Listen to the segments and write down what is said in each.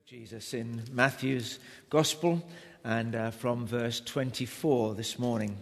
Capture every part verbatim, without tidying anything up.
Jesus in Matthew's Gospel and uh, from verse twenty-four this morning.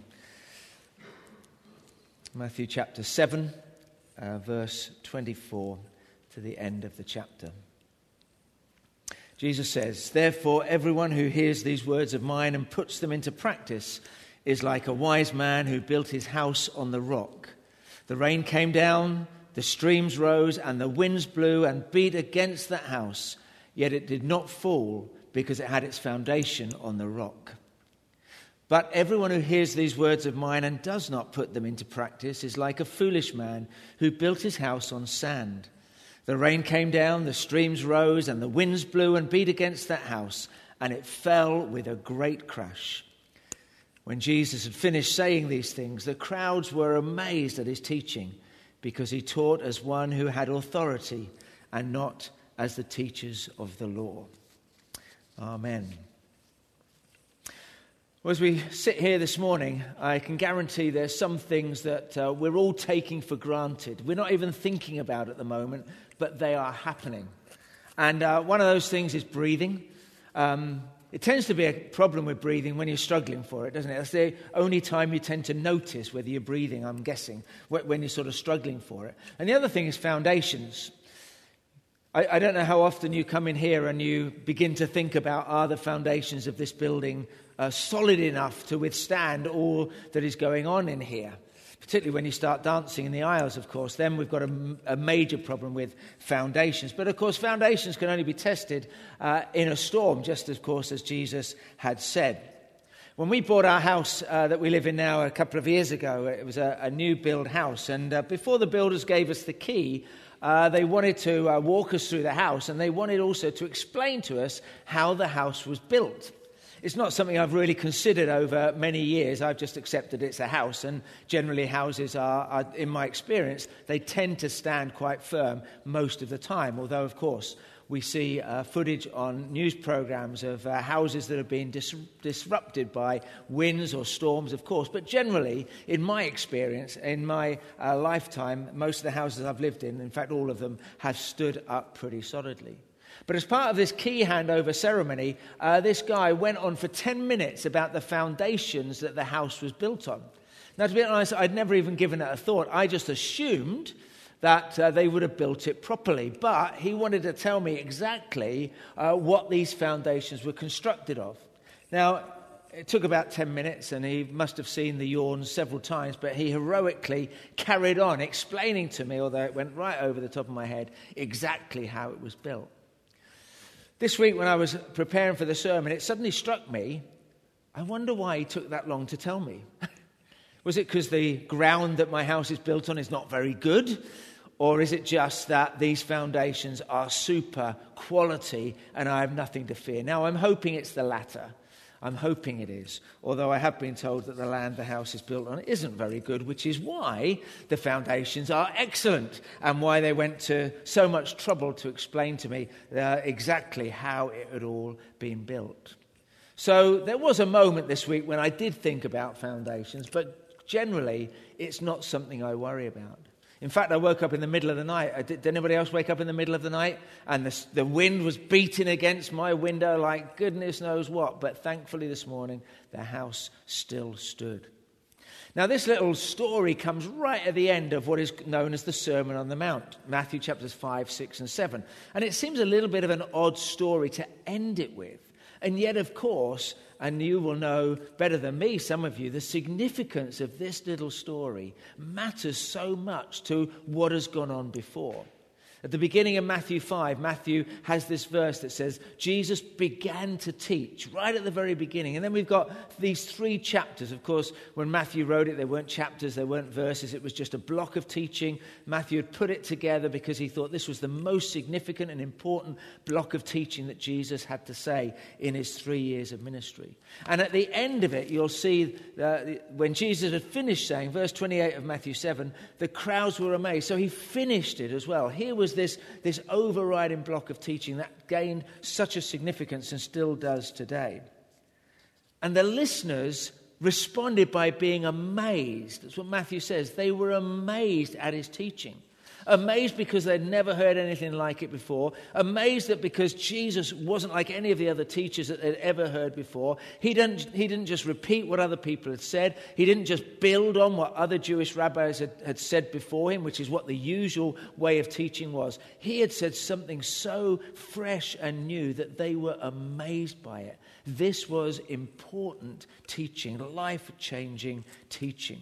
Matthew chapter seven, uh, verse twenty-four to the end of the chapter. Jesus says, "Therefore everyone who hears these words of mine and puts them into practice is like a wise man who built his house on the rock. The rain came down, the streams rose, and the winds blew and beat against that house. Yet it did not fall because it had its foundation on the rock. But everyone who hears these words of mine and does not put them into practice is like a foolish man who built his house on sand. The rain came down, the streams rose, and the winds blew and beat against that house, and it fell with a great crash." When Jesus had finished saying these things, the crowds were amazed at his teaching, because he taught as one who had authority and not as the teachers of the law. Amen. Well, as we sit here this morning, I can guarantee there's some things that uh, we're all taking for granted. We're not even thinking about at the moment, but they are happening. And uh, one of those things is breathing. Um, it tends to be a problem with breathing when you're struggling for it, doesn't it? That's the only time you tend to notice whether you're breathing, I'm guessing, when you're sort of struggling for it. And the other thing is foundations. I don't know how often you come in here and you begin to think about, are the foundations of this building uh, solid enough to withstand all that is going on in here? Particularly when you start dancing in the aisles, of course. Then we've got a, a major problem with foundations. But, of course, foundations can only be tested uh, in a storm, just, of course, as Jesus had said. When we bought our house uh, that we live in now a couple of years ago, it was a, a new build house. And uh, before the builders gave us the key, Uh, they wanted to uh, walk us through the house, and they wanted also to explain to us how the house was built. It's not something I've really considered over many years. I've just accepted it's a house, and generally houses are, are, in my experience, they tend to stand quite firm most of the time, although, of course, we see uh, footage on news programs of uh, houses that have been dis- disrupted by winds or storms, of course. But generally, in my experience, in my uh, lifetime, most of the houses I've lived in, in fact all of them, have stood up pretty solidly. But as part of this key handover ceremony, uh, this guy went on for ten minutes about the foundations that the house was built on. Now, to be honest, I'd never even given it a thought. I just assumed that uh, they would have built it properly. But he wanted to tell me exactly uh, what these foundations were constructed of. Now, it took about ten minutes, and he must have seen the yawns several times, but he heroically carried on explaining to me, although it went right over the top of my head, exactly how it was built. This week, when I was preparing for the sermon, it suddenly struck me, I wonder why he took that long to tell me. Was it because the ground that my house is built on is not very good? Or is it just that these foundations are super quality and I have nothing to fear? Now, I'm hoping it's the latter. I'm hoping it is. Although I have been told that the land the house is built on isn't very good, which is why the foundations are excellent and why they went to so much trouble to explain to me uh, exactly how it had all been built. So there was a moment this week when I did think about foundations, but generally, it's not something I worry about. In fact, I woke up in the middle of the night. Did, did anybody else wake up in the middle of the night? And the, the wind was beating against my window like goodness knows what. But thankfully this morning, the house still stood. Now, this little story comes right at the end of what is known as the Sermon on the Mount, Matthew chapters five, six, and seven. And it seems a little bit of an odd story to end it with. And yet, of course, and you will know better than me, some of you, the significance of this little story matters so much to what has gone on before. At the beginning of Matthew five, Matthew has this verse that says, Jesus began to teach right at the very beginning. And then we've got these three chapters. Of course, when Matthew wrote it, there weren't chapters, there weren't verses. It was just a block of teaching. Matthew had put it together because he thought this was the most significant and important block of teaching that Jesus had to say in his three years of ministry. And at the end of it, you'll see uh, when Jesus had finished saying, verse twenty-eight of Matthew seven, the crowds were amazed. So he finished it as well. Here was this, this overriding block of teaching that gained such a significance and still does today. And the listeners responded by being amazed. That's what Matthew says. They were amazed at his teaching. Amazed because they'd never heard anything like it before. Amazed that because Jesus wasn't like any of the other teachers that they'd ever heard before. He didn't, he didn't just repeat what other people had said. He didn't just build on what other Jewish rabbis had, had said before him, which is what the usual way of teaching was. He had said something so fresh and new that they were amazed by it. This was important teaching, life-changing teaching.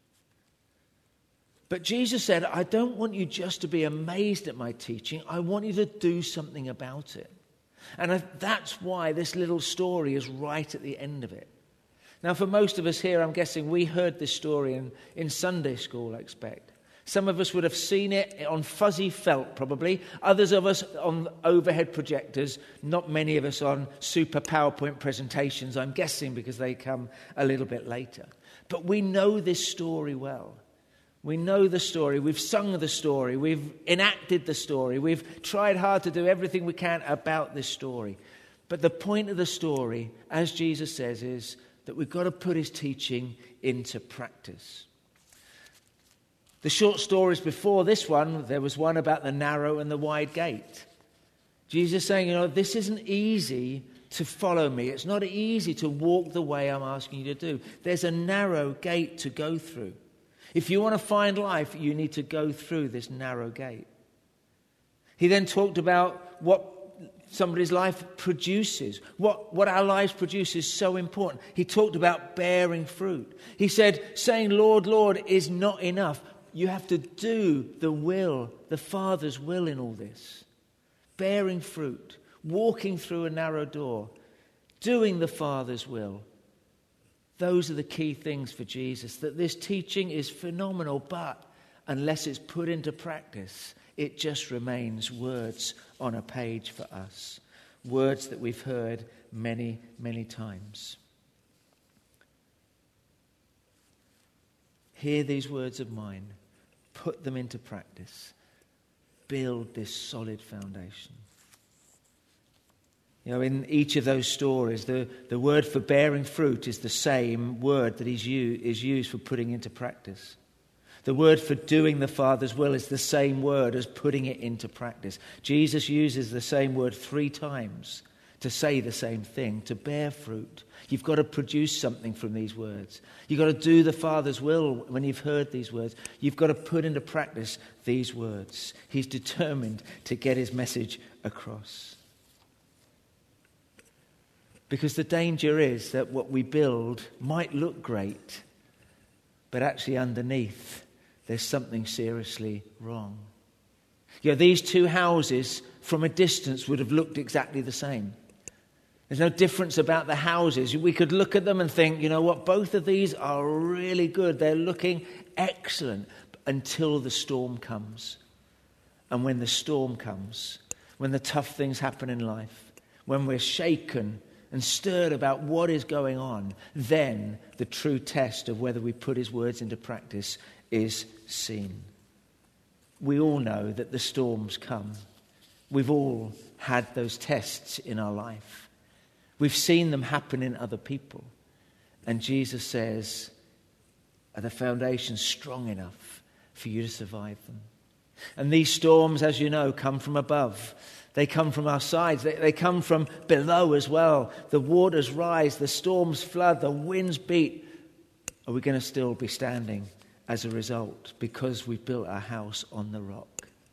But Jesus said, I don't want you just to be amazed at my teaching. I want you to do something about it. And that's why this little story is right at the end of it. Now, for most of us here, I'm guessing we heard this story in, in Sunday school, I expect. Some of us would have seen it on fuzzy felt, probably. Others of us on overhead projectors. Not many of us on super PowerPoint presentations, I'm guessing, because they come a little bit later. But we know this story well. We know the story. We've sung the story. We've enacted the story. We've tried hard to do everything we can about this story. But the point of the story, as Jesus says, is that we've got to put his teaching into practice. The short stories before this one, there was one about the narrow and the wide gate. Jesus saying, you know, this isn't easy to follow me. It's not easy to walk the way I'm asking you to do. There's a narrow gate to go through. If you want to find life, you need to go through this narrow gate. He then talked about what somebody's life produces. What, what our lives produce is so important. He talked about bearing fruit. He said, saying, Lord, Lord, is not enough. You have to do the will, the Father's will in all this. Bearing fruit, walking through a narrow door, doing the Father's will. Those are the key things for Jesus, that this teaching is phenomenal, but unless it's put into practice, it just remains words on a page for us. Words that we've heard many, many times. Hear these words of mine. Put them into practice. Build this solid foundation. You know, in each of those stories, the, the word for bearing fruit is the same word that is used, is used for putting into practice. The word for doing the Father's will is the same word as putting it into practice. Jesus uses the same word three times to say the same thing, to bear fruit. You've got to produce something from these words. You've got to do the Father's will when you've heard these words. You've got to put into practice these words. He's determined to get his message across. Because the danger is that what we build might look great, but actually underneath there's something seriously wrong. You know, these two houses from a distance would have looked exactly the same. There's no difference about the houses. We could look at them and think, you know what, both of these are really good. They're looking excellent until the storm comes. And when the storm comes, when the tough things happen in life, when we're shaken and stirred about what is going on, then the true test of whether we put his words into practice is seen. We all know that the storms come. We've all had those tests in our life. We've seen them happen in other people. And Jesus says, are the foundations strong enough for you to survive them? And these storms, as you know, come from above. They come from our sides. They, they come from below as well. The waters rise, the storms flood, the winds beat. Are we going to still be standing as a result because we built our house on the rock?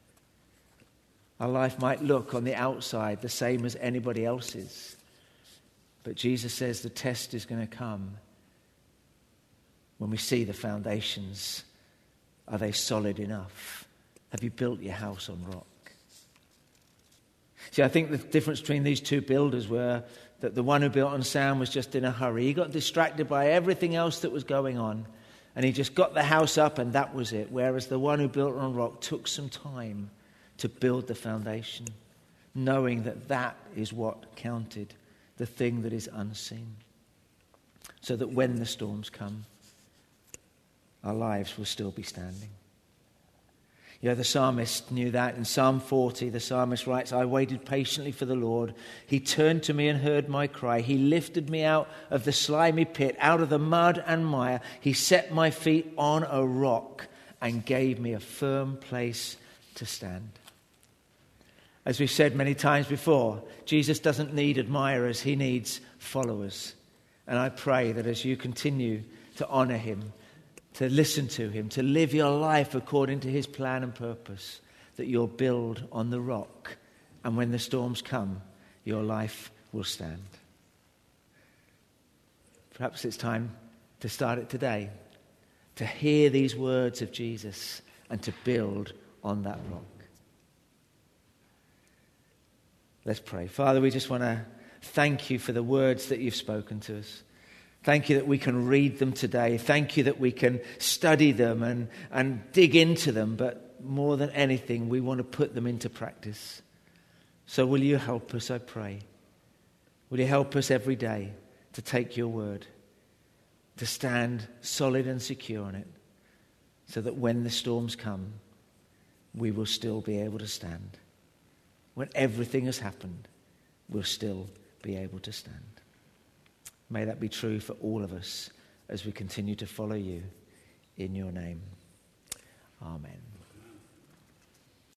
Our life might look on the outside the same as anybody else's. But Jesus says the test is going to come when we see the foundations. Are they solid enough? Have you built your house on rock? See, I think the difference between these two builders were that the one who built on sand was just in a hurry. He got distracted by everything else that was going on, and he just got the house up and that was it. Whereas the one who built on rock took some time to build the foundation, knowing that that is what counted, the thing that is unseen. So that when the storms come, our lives will still be standing. You know, the psalmist knew that. In Psalm forty, the psalmist writes, I waited patiently for the Lord. He turned to me and heard my cry. He lifted me out of the slimy pit, out of the mud and mire. He set my feet on a rock and gave me a firm place to stand. As we've said many times before, Jesus doesn't need admirers, he needs followers. And I pray that as you continue to honour him, to listen to him, to live your life according to his plan and purpose, that you'll build on the rock. And when the storms come, your life will stand. Perhaps it's time to start it today, to hear these words of Jesus and to build on that rock. Let's pray. Father, we just want to thank you for the words that you've spoken to us. Thank you that we can read them today. Thank you that we can study them and, and dig into them. But more than anything, we want to put them into practice. So will you help us, I pray? Will you help us every day to take your word, to stand solid and secure on it, so that when the storms come, we will still be able to stand. When everything has happened, we'll still be able to stand. May that be true for all of us as we continue to follow you in your name.